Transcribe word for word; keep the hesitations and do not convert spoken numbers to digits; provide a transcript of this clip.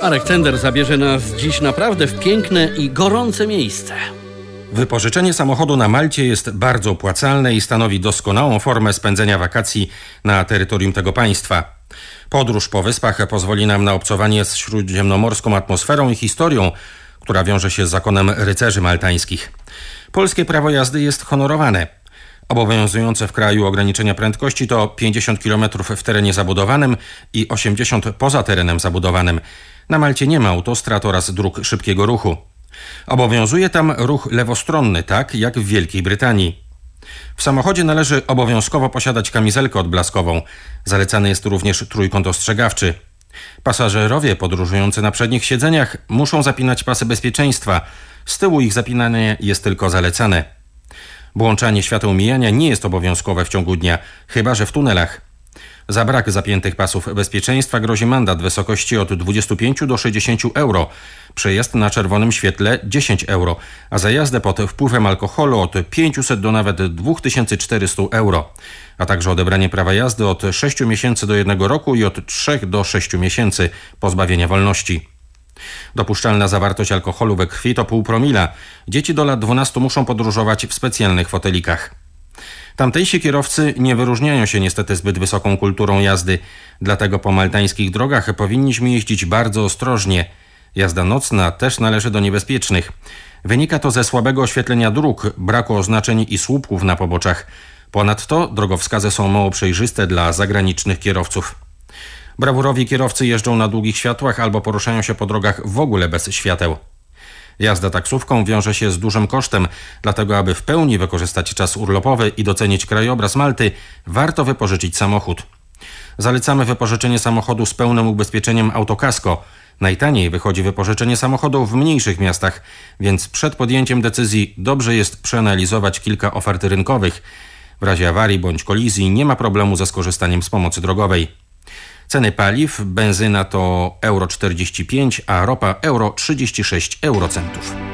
Marek Cender zabierze nas dziś naprawdę w piękne i gorące miejsce. Wypożyczenie samochodu na Malcie jest bardzo opłacalne i stanowi doskonałą formę spędzenia wakacji na terytorium tego państwa. Podróż po wyspach pozwoli nam na obcowanie z śródziemnomorską atmosferą i historią, która wiąże się z zakonem rycerzy maltańskich. Polskie prawo jazdy jest honorowane. Obowiązujące w kraju ograniczenia prędkości to pięćdziesiąt kilometrów w terenie zabudowanym i osiemdziesiąt poza terenem zabudowanym. Na Malcie nie ma autostrad oraz dróg szybkiego ruchu. Obowiązuje tam ruch lewostronny, tak jak w Wielkiej Brytanii. W samochodzie należy obowiązkowo posiadać kamizelkę odblaskową. Zalecany jest również trójkąt ostrzegawczy. Pasażerowie podróżujący na przednich siedzeniach muszą zapinać pasy bezpieczeństwa. Z tyłu ich zapinanie jest tylko zalecane. Włączanie świateł mijania nie jest obowiązkowe w ciągu dnia, chyba że w tunelach. Za brak zapiętych pasów bezpieczeństwa grozi mandat w wysokości od dwudziestu pięciu do sześćdziesięciu euro, przejazd na czerwonym świetle dziesięć euro, a za jazdę pod wpływem alkoholu od pięciuset do nawet dwa tysiące czterysta euro, a także odebranie prawa jazdy od sześciu miesięcy do jednego roku i od trzech do sześciu miesięcy pozbawienia wolności. Dopuszczalna zawartość alkoholu we krwi to pół promila. Dzieci do lat dwunastu muszą podróżować w specjalnych fotelikach. Tamtejsi kierowcy nie wyróżniają się niestety zbyt wysoką kulturą jazdy, dlatego po maltańskich drogach powinniśmy jeździć bardzo ostrożnie. Jazda nocna też należy do niebezpiecznych. Wynika to ze słabego oświetlenia dróg, braku oznaczeń i słupków na poboczach. Ponadto drogowskazy są mało przejrzyste dla zagranicznych kierowców. Brawurowi kierowcy jeżdżą na długich światłach albo poruszają się po drogach w ogóle bez świateł. Jazda taksówką wiąże się z dużym kosztem, dlatego aby w pełni wykorzystać czas urlopowy i docenić krajobraz Malty, warto wypożyczyć samochód. Zalecamy wypożyczenie samochodu z pełnym ubezpieczeniem autokasko. Najtaniej wychodzi wypożyczenie samochodu w mniejszych miastach, więc przed podjęciem decyzji dobrze jest przeanalizować kilka ofert rynkowych. W razie awarii bądź kolizji nie ma problemu ze skorzystaniem z pomocy drogowej. Ceny paliw: benzyna to euro czterdzieści pięć, a ropa euro trzydzieści sześć eurocentów.